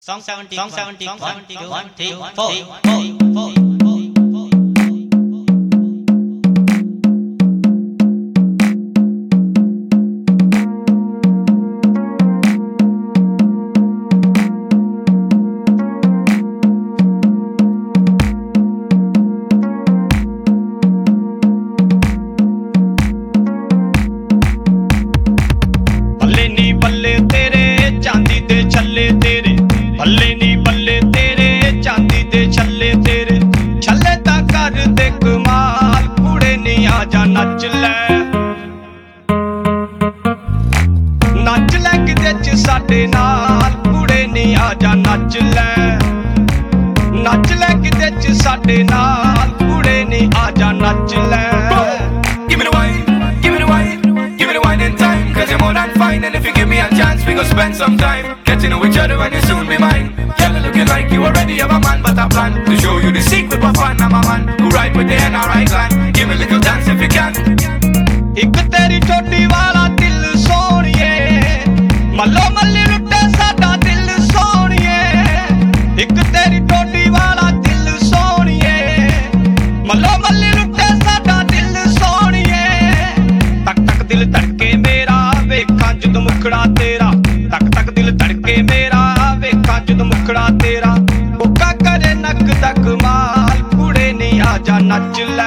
Song 70, 1, 2, 4. बल्ले नी बल्ले तेरे चांदी दे छल्ले तेरे, बल्ले नी बल्ले तेरे चांदी दे छल्ले तेरे, छल्ले ता कर दे कमाल, कुड़े नी आजा नच ले किते च साडे नाल, कुड़े नी आजा नच ले किते च साडे नाल, कुड़े नी आजा नच ले। Give me the wine, give me the wine, give me the wine in time, cause you're more than fine, and if you give me a chance, we gon' spend some time getting to know each other and you soon be mine. Girl, looking like you already have a man, but I plan to show you the secret for fun. I'm a man who ride with the NRI clan. Give me a little dance if you can. एक तेरी चोटी वाला दिल सोनिए, मल्लो मल्ली लुटे साडा दिल सोनिए, एक तेरी चोटी वाला दिल सोनिए, मल्लो मल्ली लुटे साडा दिल सोनिए। तक तक दिल धड़के मेरा वेखां जदों मुखड़ा तेरा, तक तक दिल धड़के मेरा वेखां जदों मुखड़ा तेरा, ओका करे नक तक माल, कुड़े नी आजा नच ले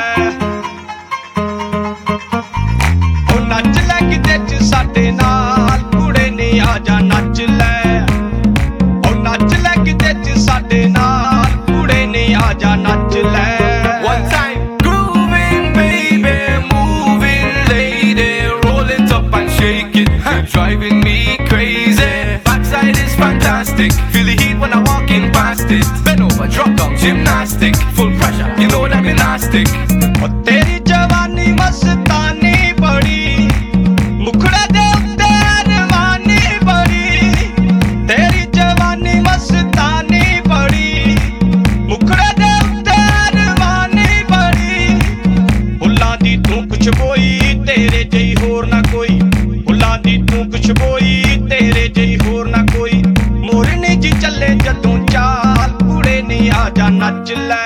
किते च साडे नाल, कुड़े नी आजा नच ले नच ले किते च साडे नाल, कुड़े नी आजा नच ले। One time, grooving baby, moving lady, roll it up and shake it, you're driving me crazy. Backside is fantastic, feel the heat when I'm walking past it. Bend over, drop down, gymnastic, full pressure, you know that elastic. ओ तेरी जवानी मस्तानी बड़ी, मुखड़े दे उत्ते Armani बड़ी, तेरी जवानी मस्तानी बड़ी, मुखड़े दे उत्ते अरमानी बड़ी। फुल्लां दी तू कुछ बोई, तेरे जई होर ना कोई, फुल्लां दी तू कुछ बोई, तेरे जई होर ना कोई। मोरनी जी चले जदों चाल, कुड़े नी आजा नच ले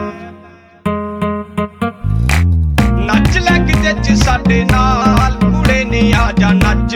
किते च साडे नाल, कुड़े नी आजा नच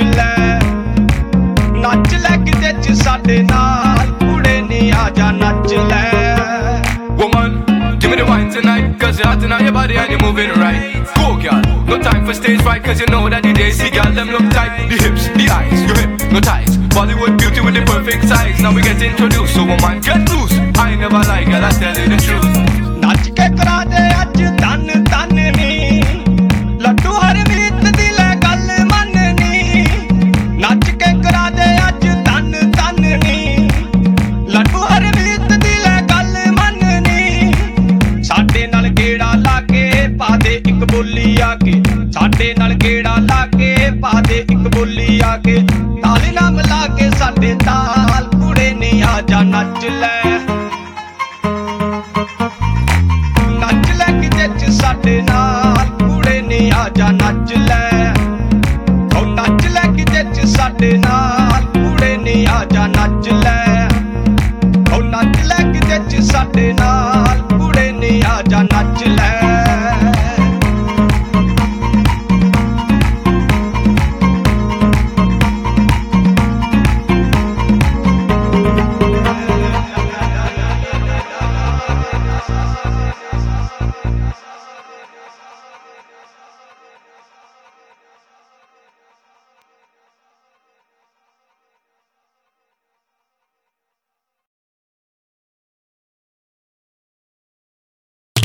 ले किते च साडे नाल, कुड़े नी आजा नच ले। Woman, give me the wine tonight, cause you're hot in your body and you're moving right. Go girl, no time for stage fright, cause you know that the days, see girl, them look tight. The hips, the eyes, your hypnotized, Bollywood beauty with the perfect size. Now we get introduced, so woman, get loose. I never lie, girl, I tell you the truth. नच के करा दे अज तन तन नी, लड्डू हरमीत दी ले गल मननी, नच के करा दे अज तन तन नी, लड्डू हरमीत दी ले गल मननी। साडे नाल गेड़ा लाके पा दे इक बोली आके, साडे नाल गेड़ा लाके पा दे इक बोली आके, ताली ना मिला के साडे ताल, कुड़े नी आजा नच ले।